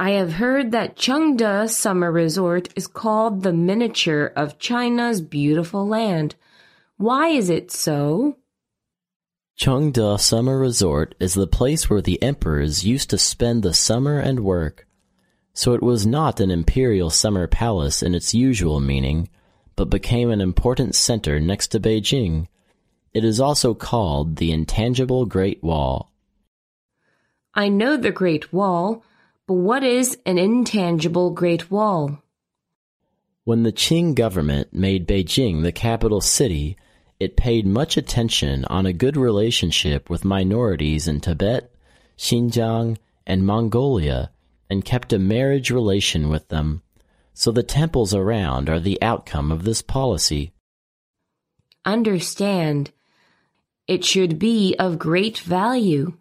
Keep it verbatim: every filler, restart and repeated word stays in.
I have heard that Chengde Summer Resort is called the miniature of China's beautiful land. Why is it so? Chengde Summer Resort is the place where the emperors used to spend the summer and work. So it was not an imperial summer palace in its usual meaning, but became an important center next to Beijing. It is also called the Intangible Great Wall. I know the Great Wall, but what is an intangible Great Wall? When the Qing government made Beijing the capital city, it paid much attention on a good relationship with minorities in Tibet, Xinjiang, and Mongolia, and kept a marriage relation with them. So the temples around are the outcome of this policy. Understand. It should be of great value.